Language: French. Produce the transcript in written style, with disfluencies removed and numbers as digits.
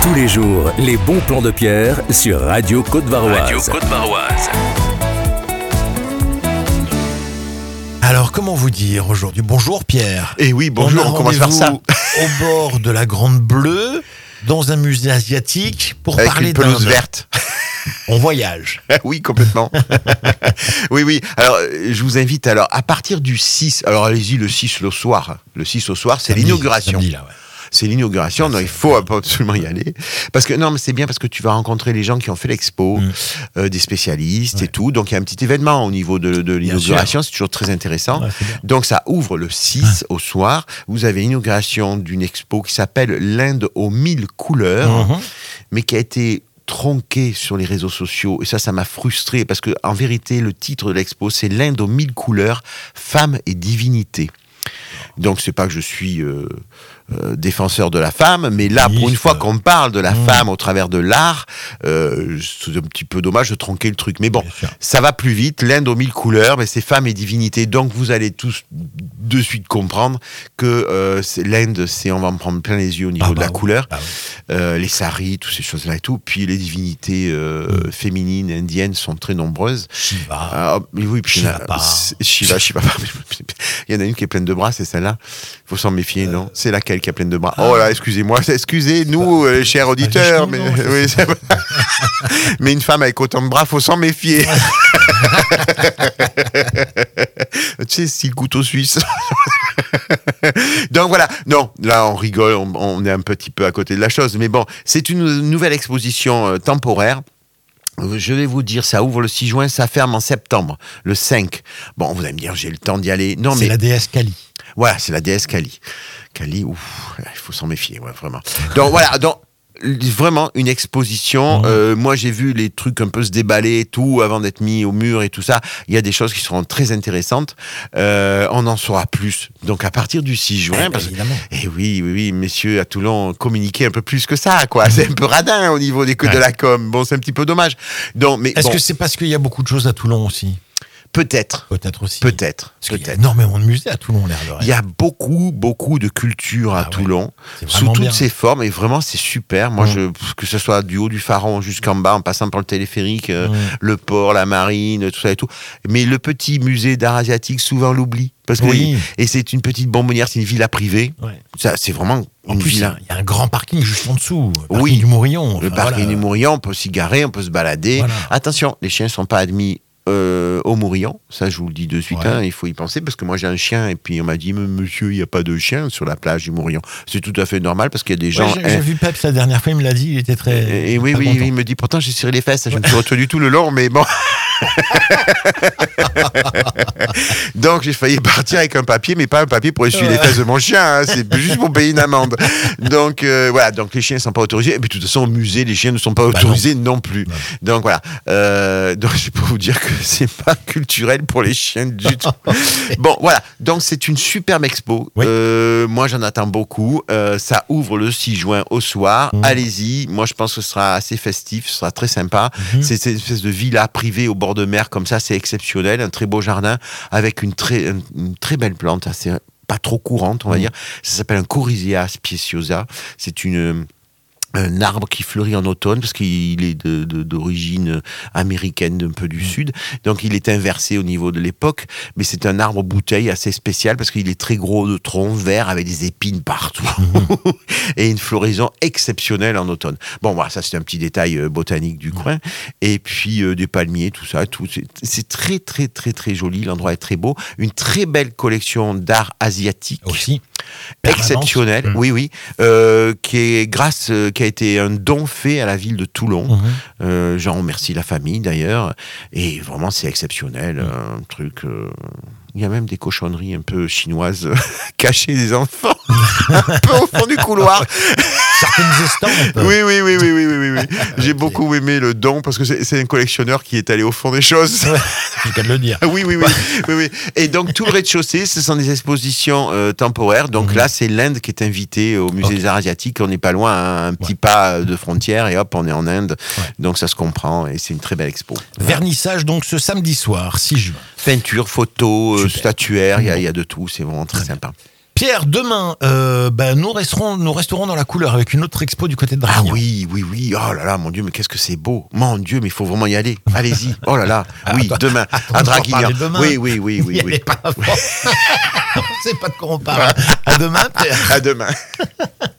Tous les jours, les bons plans de Pierre sur Radio Côte-Varoise. Alors, comment vous dire aujourd'hui? Bonjour Pierre. Eh oui, bonjour, on commence par ça. Au bord de la Grande Bleue, dans un musée asiatique, pour Avec parler une pelouse d'Inde. verte. On voyage. Oui, complètement. Oui. Alors, je vous invite à partir du 6. Alors, allez-y, le 6 au soir. Le 6 au soir, c'est l'inauguration. Samedi, là, ouais. C'est l'inauguration, donc il faut absolument y aller. Parce que, non, mais c'est bien parce que tu vas rencontrer les gens qui ont fait l'expo, des spécialistes et tout. Donc il y a un petit événement au niveau de l'inauguration, c'est toujours très intéressant. Ouais, c'est bien. Donc ça ouvre le 6 au soir. Vous avez l'inauguration d'une expo qui s'appelle l'Inde aux 1000 couleurs, mais qui a été tronqué sur les réseaux sociaux, et ça m'a frustré parce que en vérité le titre de l'expo c'est l'Inde aux 1000 couleurs, femmes et divinité. Donc c'est pas que je suis défenseur de la femme, mais là pour une fois qu'on parle de la femme au travers de l'art, c'est un petit peu dommage de tronquer le truc. Mais bon, ça va plus vite. L'Inde aux 1000 couleurs, mais c'est femmes et divinité. Donc vous allez tous de suite comprendre que l'Inde, on va en prendre plein les yeux au niveau de la couleur. Les saris, toutes ces choses-là et tout. Puis les divinités féminines indiennes sont très nombreuses. Shiva. Oui, puis Shiva. Il y en a une qui est pleine de bras, c'est celle-là. Il faut s'en méfier, non? C'est laquelle qui a pleine de bras? Oh là, excusez-nous, chers auditeurs, mais oui, mais une femme avec autant de bras, faut s'en méfier. Tu sais, style couteau suisse. Donc voilà, non, là on rigole, on est un petit peu à côté de la chose, mais bon, c'est une nouvelle exposition temporaire. Je vais vous dire, ça ouvre le 6 juin, ça ferme en septembre, le 5. Bon, vous allez me dire, j'ai le temps d'y aller. Non, C'est mais la déesse Kali. voilà, c'est la déesse Kali. Kali, il faut s'en méfier, ouais, vraiment. Donc voilà, vraiment une exposition. Moi, j'ai vu les trucs un peu se déballer et tout avant d'être mis au mur et tout ça. Il y a des choses qui seront très intéressantes. On en saura plus. Donc à partir du 6 juin, évidemment. Et oui, messieurs à Toulon, communiquez un peu plus que ça, quoi. C'est un peu radin au niveau de la com. Bon, c'est un petit peu dommage. Donc, mais Est-ce que c'est parce qu'il y a beaucoup de choses à Toulon aussi? Peut-être aussi. Peut-être. Parce qu'il y a énormément de musées à Toulon, l'air de rien. Il y a beaucoup de culture à Toulon, sous toutes ses formes, et vraiment c'est super. Moi, que ce soit du haut du Pharaon jusqu'en bas, en passant par le téléphérique, le port, la marine, tout ça et tout. Mais le petit musée d'art asiatique, souvent on l'oublie. Parce que et c'est une petite bonbonnière, c'est une villa privée. Ouais. Ça, c'est vraiment en une plus, villa. Il y a un grand parking juste en dessous. Le parking du Mourillon. Le parking du Mourillon, on peut s'y garer, on peut se balader. Voilà. Attention, les chiens ne sont pas admis au Mourillon, ça je vous le dis de suite, il faut y penser, parce que moi j'ai un chien et puis on m'a dit monsieur, il n'y a pas de chien sur la plage du Mourillon. C'est tout à fait normal parce qu'il y a des gens. J'ai vu Pep la dernière fois, il me l'a dit, il était très. Et oui, il me dit pourtant j'ai serré les fesses, je me suis retenu tout le long, mais bon. Donc j'ai failli partir avec un papier, mais pas un papier pour essuyer les fesses de mon chien, c'est juste pour payer une amende. Donc voilà, donc les chiens ne sont pas autorisés, et puis de toute façon au musée les chiens ne sont pas autorisés non plus. Donc voilà, donc je peux vous dire que c'est pas culturel pour les chiens du tout. Bon voilà, donc c'est une superbe expo. Moi j'en attends beaucoup. Ça ouvre le 6 juin au soir. Allez-y, moi je pense que ce sera assez festif, ce sera très sympa. C'est cette espèce de villa privée au bord de mer comme ça, c'est exceptionnel, un très beau jardin avec une très belle plante, assez pas trop courante on va dire. Ça s'appelle un Coryzea speciosa. C'est un arbre qui fleurit en automne parce qu'il est d'origine américaine, un peu du sud. Donc il est inversé au niveau de l'époque, mais c'est un arbre bouteille assez spécial parce qu'il est très gros de tronc, vert avec des épines partout et une floraison exceptionnelle en automne. Bon voilà, ça c'est un petit détail botanique du coin. Et puis des palmiers, tout ça, c'est très très très très joli. L'endroit est très beau. Une très belle collection d'art asiatique aussi. Exceptionnel, qui a été un don fait à la ville de Toulon. J'en remercie la famille d'ailleurs, et vraiment c'est exceptionnel, un truc. Il y a même des cochonneries un peu chinoises cachées des enfants, un peu au fond du couloir. Certaines estampes. Oui. J'ai beaucoup aimé le don parce que c'est un collectionneur qui est allé au fond des choses. J'ai qu'à le dire. Oui. Et donc tout le rez-de-chaussée, ce sont des expositions temporaires. Donc là, c'est l'Inde qui est invitée au musée des Arts Asiatiques. On n'est pas loin, un petit pas de frontière et hop, on est en Inde. Donc ça se comprend et c'est une très belle expo. Vernissage donc ce samedi soir, 6 juin. Peinture, photo, statuaire, il y a de tout. C'est vraiment très sympa. Pierre, demain, nous resterons dans la couleur avec une autre expo du côté de Ah Draguignan. oui. Oh là là, mon Dieu, mais qu'est-ce que c'est beau. Mon Dieu, mais il faut vraiment y aller. Allez-y. Oh là là. Oui, Attends, demain. attends, À on va en Draguignan. parler demain. Oui. Y allez pas avant. On sait pas de quoi on parle. À demain, Pierre. À demain.